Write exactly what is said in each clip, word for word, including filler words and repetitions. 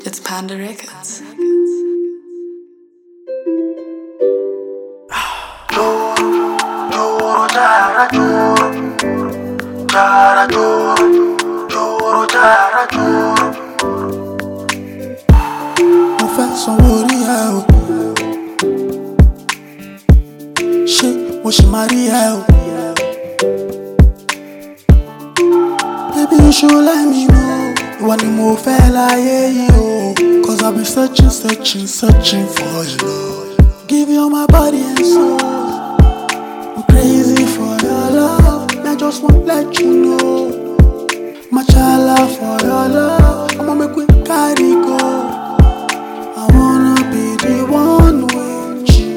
It's Panda Records. Mo fẹ́ sanwó orí ẹ o, ṣé mo ṣì máa rí ẹ o? Baby, you should let me know. Ìwọ ni mo fẹ́ láyé yìí o, cause I've been searching, searching, searching for your love. Give you my body and soul. I'm crazy for your love, and I just want to let you know. Machala for your love, I'ma make we carry go. I wanna be the one with you.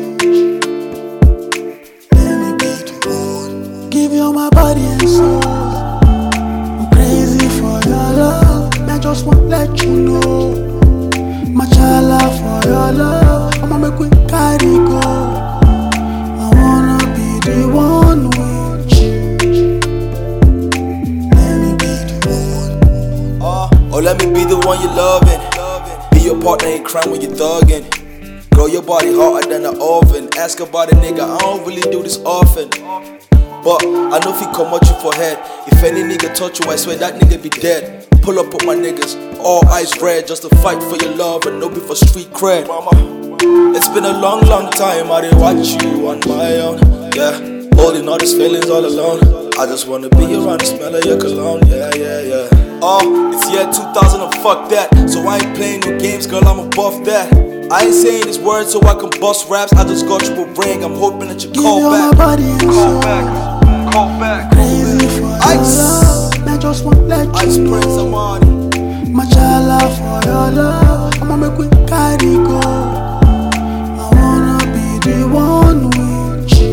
Let me be the one. Give you my body and soul. I'm crazy for your love, and I just want to let you know. Machala for your love, I'ma make we carry go. I wanna be the one with you. Let me be the one. Uh, oh, let me be the one you're loving. Be your partner in crime when you're thugging. Grow your body harder than an oven. Ask about a nigga, I don't really do this often. But I know if he come at you for head, if any nigga touch you, I swear that nigga be dead. Pull up with my niggas, all eyes red, just to fight for your love and no be for street cred. Mama, it's been a long, long time I didn't watch you on my own. Yeah, holding all these feelings all alone. I just wanna be around the smell of your cologne. Yeah, yeah, yeah. Oh, it's year two thousand and fuck that. So I ain't playing no games, girl, I'm above that. I ain't saying these words so I can bust raps. I just got you a ring, I'm hoping that you call Give back. you my body and Call soul. back, call back. Crazy for your Ice. love, and I just want to let you Ice know. Prince Amani. Machala for your love, I'ma make we carry go. I wanna be the one with you.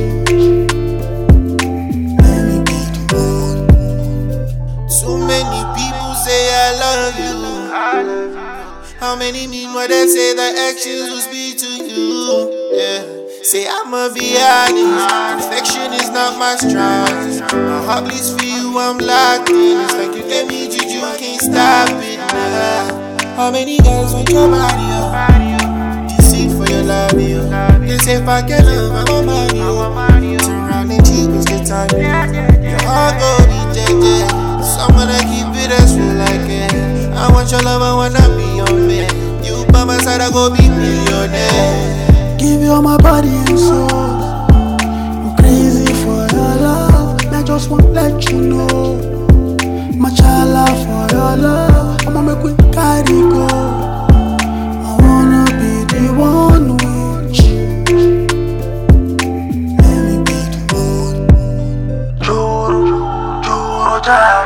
Let me be the one. So many people say I love you. How many mean what they say the actions will speak to you? Yeah. Say I'ma be honest, perfection is not my strength. My heart bleeds for you, I'm locked in. It's like you gave me juju, can't stop it. Nah. How many girls want your body up? You see for your love, you. They say if I get love, I want money. Turn around and cheap, it's good time. Your heart go be dead. So I'm gonna keep it as real like it. I want your love, I wanna be your man. You by my side, I go be millionaire. Give you my body and soul. I'm crazy for your love, and I just want to let you know. Machala for your love, I'ma make we carry go. I wanna be the one with you. Let me be the one. Juro, juro,